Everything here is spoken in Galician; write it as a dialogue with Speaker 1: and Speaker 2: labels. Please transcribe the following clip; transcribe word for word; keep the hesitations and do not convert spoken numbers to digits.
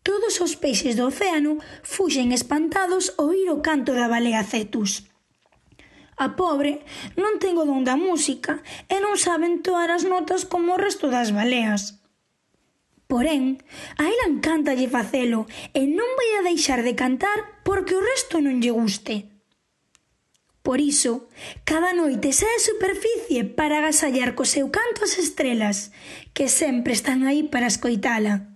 Speaker 1: todos os peixes do océano fuxen espantados ao oír o canto da balea Cetus. A pobre non ten o don da música e non sabe entoar as notas como o resto das baleas. Porén, a ela encántalle facelo e non vai a deixar de cantar porque o resto non lle guste. Por iso, cada noite sae á superficie para agasallar co seu canto as estrelas, que sempre están aí para escoitala.